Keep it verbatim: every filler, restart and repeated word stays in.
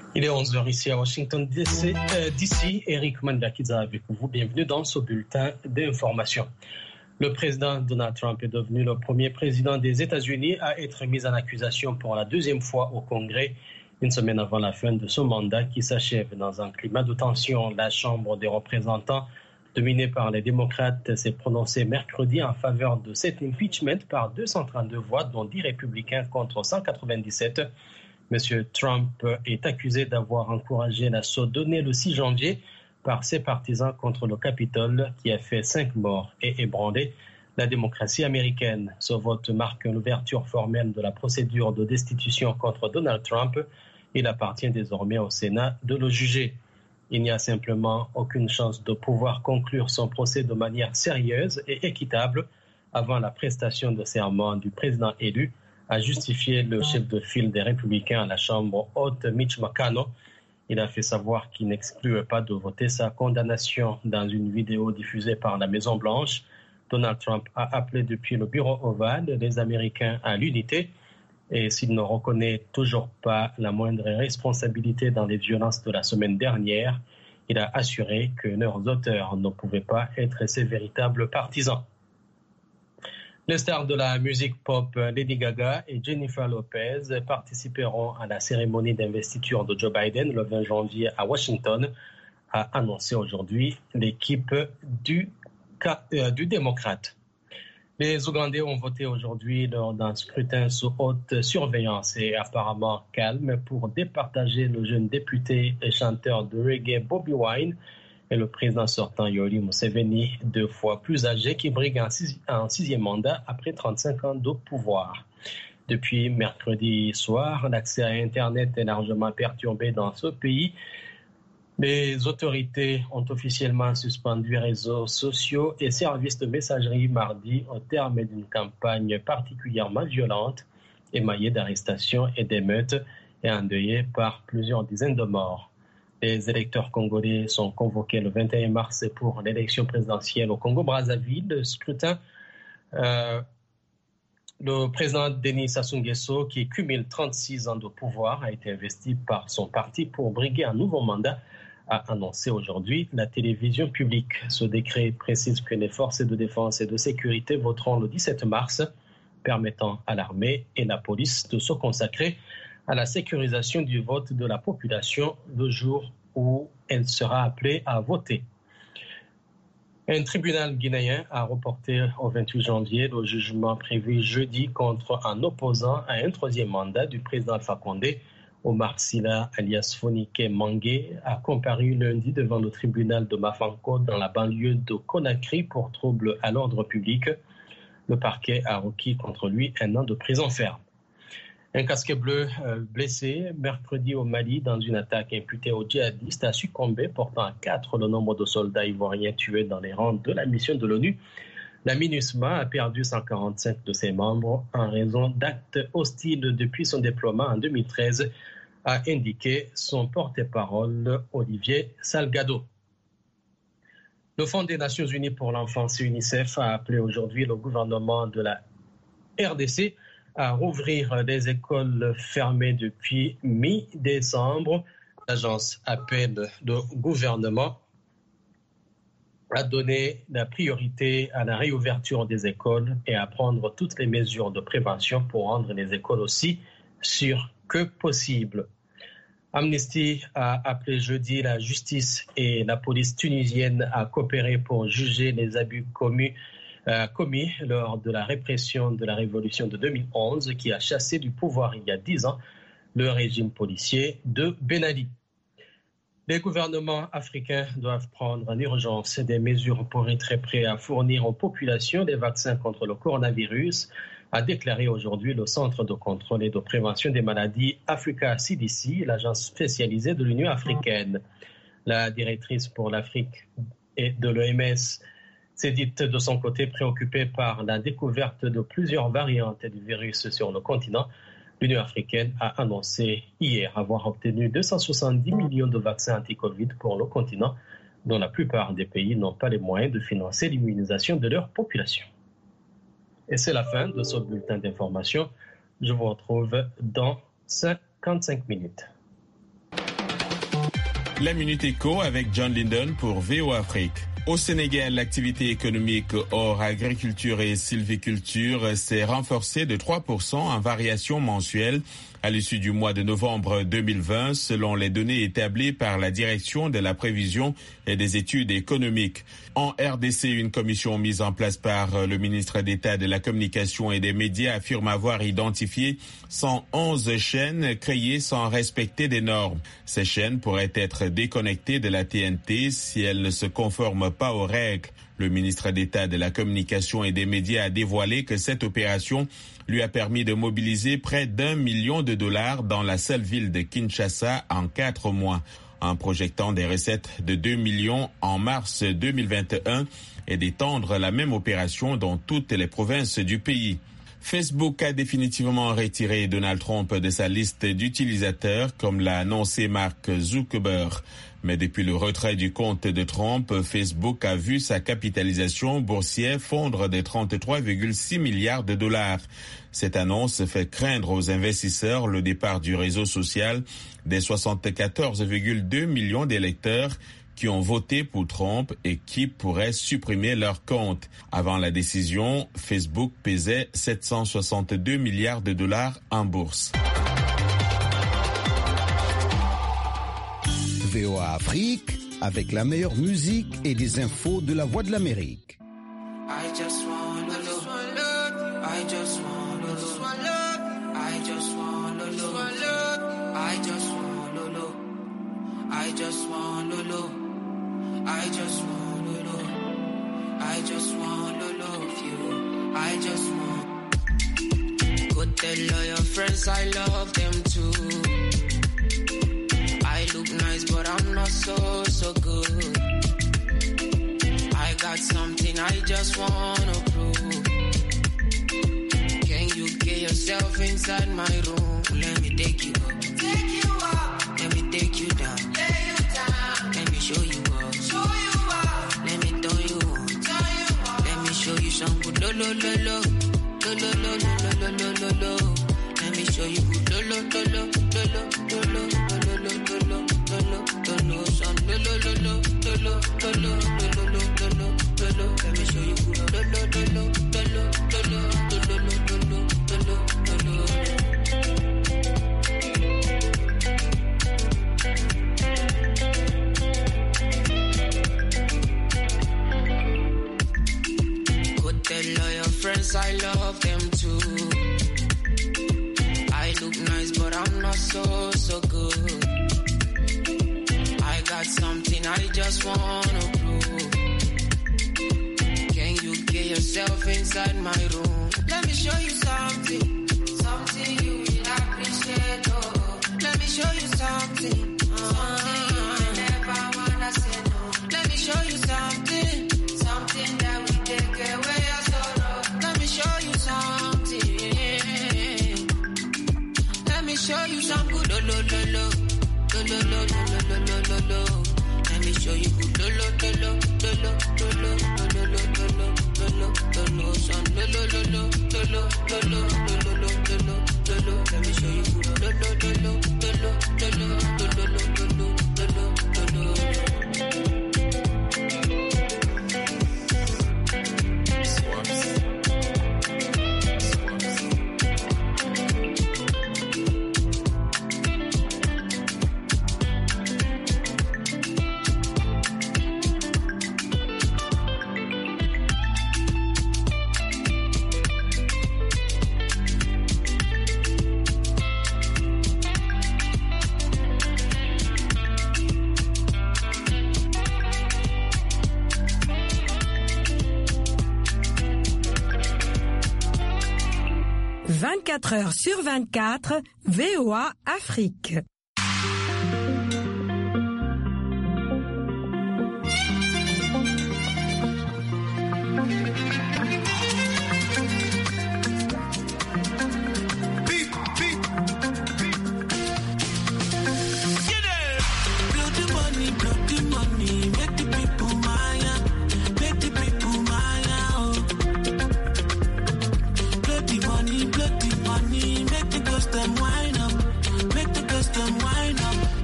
Il est onze heures ici à Washington D C. Euh, d'ici, Eric Mandakiza avec vous. Bienvenue dans ce bulletin d'information. Le président Donald Trump est devenu le premier président des États-Unis à être mis en accusation pour la deuxième fois au Congrès, une semaine avant la fin de son mandat qui s'achève dans un climat de tension. La Chambre des représentants, dominée par les démocrates, s'est prononcée mercredi en faveur de cet impeachment par deux cent trente-deux voix, dont dix républicains contre cent quatre-vingt-dix-sept. M. Trump est accusé d'avoir encouragé l'assaut donné le six janvier par ses partisans contre le Capitole qui a fait cinq morts et ébranlé la démocratie américaine. Ce vote marque l'ouverture formelle de la procédure de destitution contre Donald Trump. Il appartient désormais au Sénat de le juger. Il n'y a simplement aucune chance de pouvoir conclure son procès de manière sérieuse et équitable avant la prestation de serment du président élu, a justifié le chef de file des Républicains à la Chambre haute, Mitch McConnell. Il a fait savoir qu'il n'excluait pas de voter sa condamnation. Dans une vidéo diffusée par la Maison-Blanche, Donald Trump a appelé depuis le bureau ovale les Américains à l'unité. Et s'il ne reconnaît toujours pas la moindre responsabilité dans les violences de la semaine dernière, il a assuré que leurs auteurs ne pouvaient pas être ses véritables partisans. Les stars de la musique pop Lady Gaga et Jennifer Lopez participeront à la cérémonie d'investiture de Joe Biden le vingt janvier à Washington, a annoncé aujourd'hui l'équipe du, euh, du démocrate. Les Ougandais ont voté aujourd'hui lors d'un scrutin sous haute surveillance et apparemment calme pour départager le jeune député et chanteur de reggae Bobby Wine et le président sortant Yoweri Museveni, deux fois plus âgé, qui brigue un, six, un sixième mandat après trente-cinq ans de pouvoir. Depuis mercredi soir, l'accès à Internet est largement perturbé dans ce pays. Les autorités ont officiellement suspendu réseaux sociaux et services de messagerie mardi au terme d'une campagne particulièrement violente, émaillée d'arrestations et d'émeutes et endeuillée par plusieurs dizaines de morts. Les électeurs congolais sont convoqués le vingt et un mars pour l'élection présidentielle au Congo-Brazzaville. Le scrutin, euh, le président Denis Sassou Nguesso, qui cumule trente-six ans de pouvoir, a été investi par son parti pour briguer un nouveau mandat, a annoncé aujourd'hui la télévision publique. Ce décret précise que les forces de défense et de sécurité voteront le dix-sept mars, permettant à l'armée et la police de se consacrer à la sécurisation du vote de la population le jour où elle sera appelée à voter. Un tribunal guinéen a reporté au vingt-huit janvier le jugement prévu jeudi contre un opposant à un troisième mandat du président Alpha Condé. Omar Sila, alias Fonike Mangué, a comparu lundi devant le tribunal de Mafanko dans la banlieue de Conakry pour trouble à l'ordre public. Le parquet a requis contre lui un an de prison ferme. Un casque bleu euh, blessé mercredi au Mali dans une attaque imputée aux djihadistes a succombé, portant à quatre le nombre de soldats ivoiriens tués dans les rangs de la mission de l'ONU. La MINUSMA a perdu cent quarante-cinq de ses membres en raison d'actes hostiles depuis son déploiement en deux mille treize, a indiqué son porte-parole Olivier Salgado. Le Fonds des Nations Unies pour l'enfance, UNICEF, a appelé aujourd'hui le gouvernement de la R D C à rouvrir les écoles fermées depuis mi-décembre. L'agence appelle le gouvernement à donner la priorité à la réouverture des écoles et à prendre toutes les mesures de prévention pour rendre les écoles aussi sûres que possible. Amnesty a appelé jeudi la justice et la police tunisienne à coopérer pour juger les abus commis Euh, commis lors de la répression de la révolution de deux mille onze qui a chassé du pouvoir il y a dix ans le régime policier de Ben Ali. Les gouvernements africains doivent prendre en urgence des mesures pour être prêts à fournir aux populations des vaccins contre le coronavirus, a déclaré aujourd'hui le Centre de contrôle et de prévention des maladies Africa C D C, l'agence spécialisée de l'Union africaine. La directrice pour l'Afrique et de l'O M S s'est dite de son côté préoccupée par la découverte de plusieurs variantes du virus sur le continent. L'Union africaine a annoncé hier avoir obtenu deux cent soixante-dix millions de vaccins anti-Covid pour le continent, dont la plupart des pays n'ont pas les moyens de financer l'immunisation de leur population. Et c'est la fin de ce bulletin d'information. Je vous retrouve dans cinquante-cinq minutes. La Minute Éco avec John Linden pour V O A Afrique. Au Sénégal, l'activité économique hors agriculture et sylviculture s'est renforcée de trois pour cent en variation mensuelle à l'issue du mois de novembre deux mille vingt, selon les données établies par la Direction de la prévision et des études économiques. En R D C, une commission mise en place par le ministre d'État de la Communication et des Médias affirme avoir identifié cent onze chaînes créées sans respecter des normes. Ces chaînes pourraient être déconnectées de la T N T si elles ne se conforment pas aux règles. Le ministre d'État de la Communication et des Médias a dévoilé que cette opération lui a permis de mobiliser près d'un million de dollars dans la seule ville de Kinshasa en quatre mois, en projetant des recettes de deux millions en mars deux mille vingt et un et d'étendre la même opération dans toutes les provinces du pays. Facebook a définitivement retiré Donald Trump de sa liste d'utilisateurs, comme l'a annoncé Mark Zuckerberg. Mais depuis le retrait du compte de Trump, Facebook a vu sa capitalisation boursière fondre de trente-trois virgule six milliards de dollars. Cette annonce fait craindre aux investisseurs le départ du réseau social des soixante-quatorze virgule deux millions d'électeurs qui ont voté pour Trump et qui pourraient supprimer leur compte. Avant la décision, Facebook pesait sept cent soixante-deux milliards de dollars en bourse. V O A Afrique, avec la meilleure musique et des infos de la Voix de l'Amérique. I just wanna look, I just wanna look, I just wanna look, I just wanna look, I just wanna look, I just wanna look, I just wanna love you, I just want. Go tell all your friends I love them too. I look nice, but I'm not so, so good. I got something I just wanna prove. Can you get yourself inside my room? Let me take you up. Take you up. Let me take you down. Lay you down. Let me show you up. Show you up. Let me turn you on. Turn you on. Let me show you some good lo lo lo lo. Lo lo lo lo lo lo lo lo. Let me show you good lo lo lo lo lo lo lo lo. Let me show you who lo lo lo lo lo lo lo lo lo lo lo. Go tell all your friends I love them too. I look nice, but I'm not so so good. I got something I just wanna prove. Can you get yourself inside my room? Let me show you something, something you will appreciate. Oh, let me show you something, something you will never wanna say no. Let me show you something, something that will take away your sorrow. Let me show you something. Let me show you some good lo lo lo lo. Lo, lo, lo, lo, lo, lo, lo, lo. Let me show you who lo, lo, lo, lo, lo, lo, lo, lo, lo, lo, lo, lo, lo, lo, son, lo, lo, lo, lo, lo, lo, lo, lo, lo, lo, lo, lo, lo. Let me show you who lo, lo, lo, lo, lo, lo, lo, lo, lo, lo, lo, lo, lo, lo, lo. vingt-quatre heures sur vingt-quatre, V O A Afrique. Blow the money, blow